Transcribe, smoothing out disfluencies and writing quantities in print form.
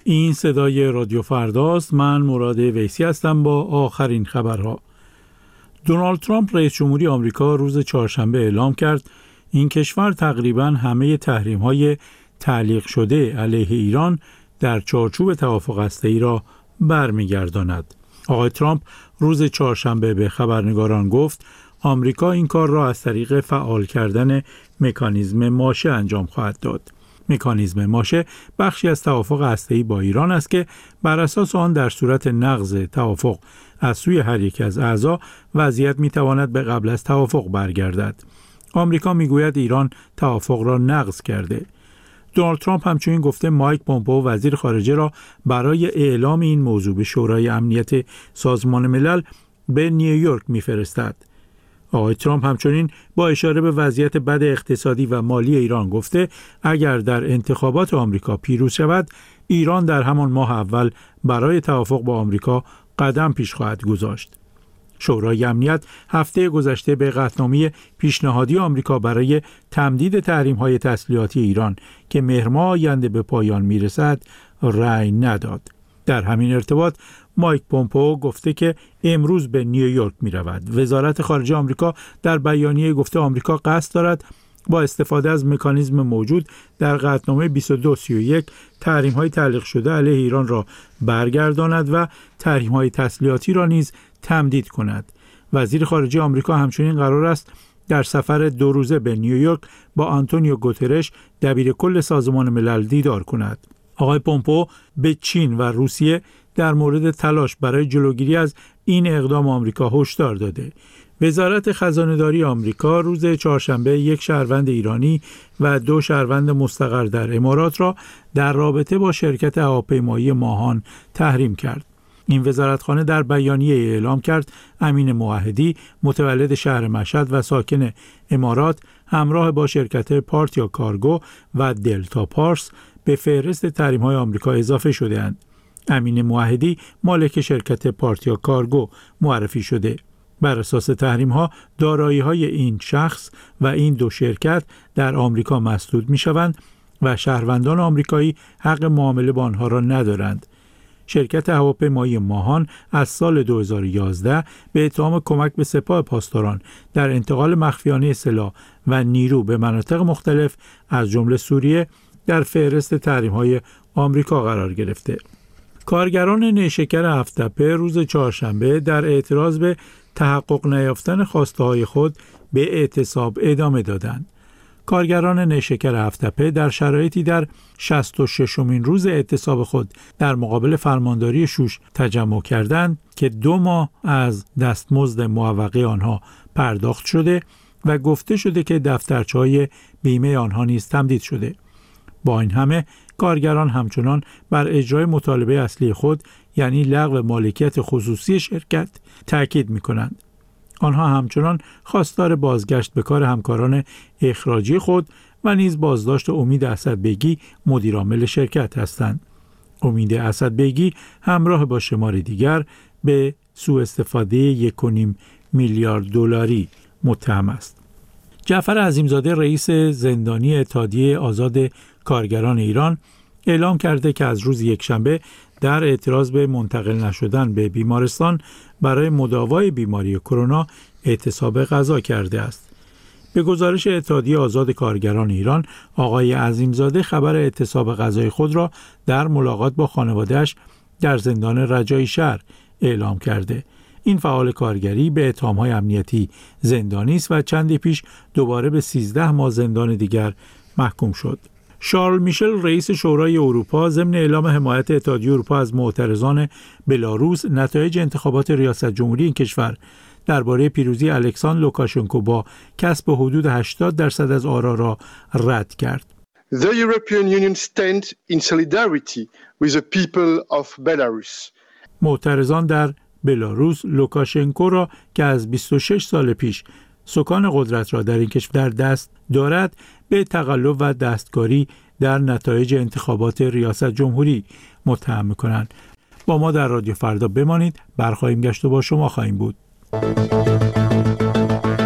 این صدای رادیو فرداست. من مراد ویسی هستم با آخرین خبرها. دونالد ترامپ رئیس جمهوری آمریکا روز چهارشنبه اعلام کرد این کشور تقریباً همه تحریم‌های تعلیق شده علیه ایران در چارچوب توافق هسته‌ای را برمیگرداند. آقای ترامپ روز چهارشنبه به خبرنگاران گفت آمریکا این کار را از طریق فعال کردن مکانیزم ماشه انجام خواهد داد. مکانیزم ماشه بخشی از توافق هسته‌ای با ایران است که بر اساس آن در صورت نقض توافق از سوی هر یک از اعضا وضعیت می‌تواند به قبل از توافق برگردد. آمریکا میگوید ایران توافق را نقض کرده. دونالد ترامپ همچنین گفته مایک پومپئو وزیر خارجه را برای اعلام این موضوع به شورای امنیت سازمان ملل به نیویورک می‌فرستد. آقای ترامپ همچنین با اشاره به وضعیت بد اقتصادی و مالی ایران گفته اگر در انتخابات آمریکا پیروز شود ایران در همان ماه اول برای توافق با آمریکا قدم پیش خواهد گذاشت. شورای امنیت هفته گذشته به قطعنامه پیشنهادی آمریکا برای تمدید تحریم‌های تسلیحاتی ایران که مهر ماه آینده به پایان میرسد رأی نداد. در همین ارتباط مایک پومپئو گفته که امروز به نیویورک می رود. وزارت خارجه آمریکا در بیانیه گفته آمریکا قصد دارد با استفاده از مکانیزم موجود در قطعنامه 2231 تحریم‌های تعلیق شده علیه ایران را برگرداند و تحریم‌های تسلیحاتی را نیز تمدید کند. وزیر خارجه آمریکا همچنین قرار است در سفر 2 روزه به نیویورک با آنتونیو گوترش دبیر کل سازمان ملل دیدار کند. آقای پومپئو به چین و روسیه در مورد تلاش برای جلوگیری از این اقدام آمریکا هشدار داده. وزارت خزانه‌داری آمریکا روز چهارشنبه 1 شهروند ایرانی و 2 شهروند مستقر در امارات را در رابطه با شرکت هواپیمایی ماهان تحریم کرد. این وزارتخانه در بیانیه اعلام کرد امین موحدی متولد شهر مشهد و ساکن امارات همراه با شرکت پارتیا کارگو و دلتا پارس به فهرست تحریم‌های آمریکا اضافه شده‌اند. امین موحدی مالک شرکت پارتیا کارگو معرفی شده. بر اساس تحریم‌ها دارایی‌های این شخص و این 2 شرکت در آمریکا مسدود می‌شوند و شهروندان آمریکایی حق معامله با آنها را ندارند. شرکت هواپیمایی ماهان از سال 2011 به اتهام کمک به سپاه پاسداران در انتقال مخفیانه سلاح و نیرو به مناطق مختلف از جمله سوریه در فهرست تحریم‌های آمریکا قرار گرفته. کارگران نیشکر هفت‌تپه روز چهارشنبه در اعتراض به تحقق نیافتن خواسته‌های خود به اعتصاب ادامه دادند. کارگران نیشکر هفت‌تپه در شرایطی در 66مین روز اعتصاب خود در مقابل فرمانداری شوش تجمع کردند که 2 ماه از دستمزد معوقه آنها پرداخت شده و گفته شده که دفترچه‌های بیمه آنها نیز تمدید شده. با این همه کارگران همچنان بر اجرای مطالبه اصلی خود یعنی لغو مالکیت خصوصی شرکت تاکید می‌کنند. آنها همچنان خواستار بازگشت به کار همکاران اخراجی خود و نیز بازداشت امید اسدبیگی مدیرعامل شرکت هستند. امید اسدبیگی همراه با شمار دیگر به سوء استفاده 1.5 میلیارد دلاری متهم است. جعفر عظیمزاده رئیس زندانی اتحادیه آزاد کارگران ایران اعلام کرده که از روز یکشنبه در اعتراض به منتقل نشدن به بیمارستان برای مداوای بیماری کرونا اعتصاب غذا کرده است. به گزارش اتحادیه آزاد کارگران ایران، آقای عظیمزاده خبر اعتصاب غذای خود را در ملاقات با خانواده‌اش در زندان رجایی شهر اعلام کرده. این فعال کارگری به اتهام‌های امنیتی زندانی است و چندی پیش دوباره به 13 ماه زندان دیگر محکوم شد. شارل میشل رئیس شورای اروپا ضمن اعلام حمایت اتحادیه اروپا از معترضان بلاروس نتایج انتخابات ریاست جمهوری این کشور درباره پیروزی الکساندر لوکاشنکو با کسب حدود 80% از آرا را رد کرد. The European Union stands in solidarity with the people of Belarus. معترضان در بلاروس لوکاشنکو را که از 26 سال پیش سکان قدرت را در این کشور در دست دارد به تقلب و دستکاری در نتایج انتخابات ریاست جمهوری متهم می‌کنند. با ما در رادیو فردا بمانید، برخواهیم گشت و با شما خواهیم بود.